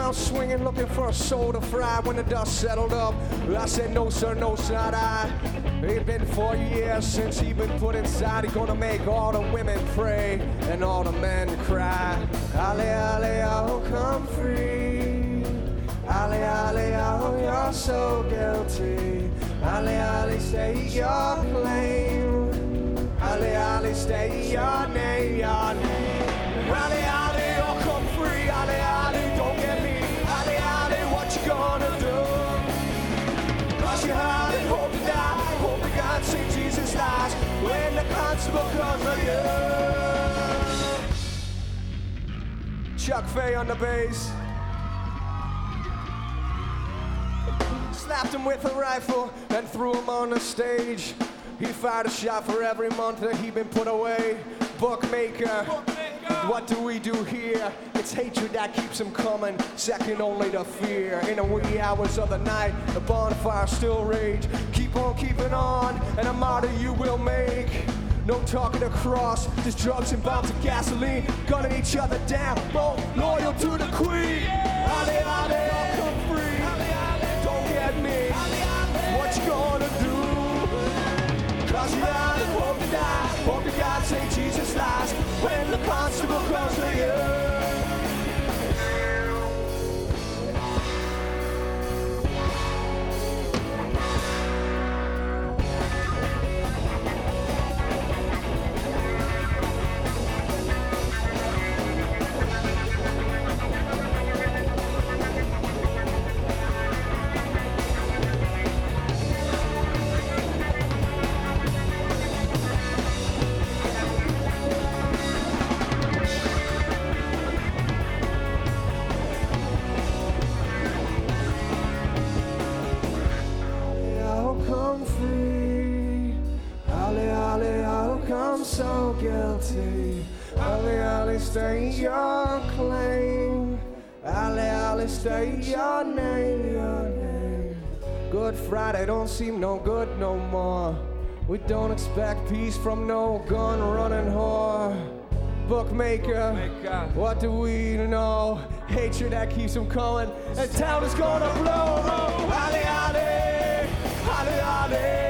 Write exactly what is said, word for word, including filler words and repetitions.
around swinging, looking for a soul to fry. When the dust settled up, I said, no sir, no sir, not I. It's been four years since he been put inside. He's gonna make all the women pray and all the men cry. Ali, Ali, oh, come free. Ali, Ali, oh, you're so guilty. Ali, Ali, stay your claim. Ali, Ali, stay your name, your name. Ali, Ali, oh, come free. Ali, Ali, don't get me. Ali, Ali, what you gonna do? Cross your heart and hope to die. Hope to God say Jesus lies when the constable comes for you. Chuck Fay on the bass. Slapped him with a rifle and threw him on the stage. He fired a shot for every month that he been put away. Bookmaker, Bookmaker. What do we do here? It's hatred that keeps him coming, second only to fear. In the wee hours of the night, the bonfire still rage. Keep on keeping on, and a martyr you will make. No talking across, just drugs and bombs of gasoline. Gunning each other down, both loyal to the queen. Ali, Ali, I'll come free. Don't get me. What you gonna do? Cross your heart and hope to die. Hope to God say Jesus lies when the constable comes for you. So guilty. Ali, Ali, stay your claim. Ali, Ali, stay your name, your name. Good Friday don't seem no good no more. We don't expect peace from no gun-running whore. Bookmaker, Bookmaker, what do we know? Hatred that keeps him coming, and town is gonna blow. Ali, Ali, Ali, Ali.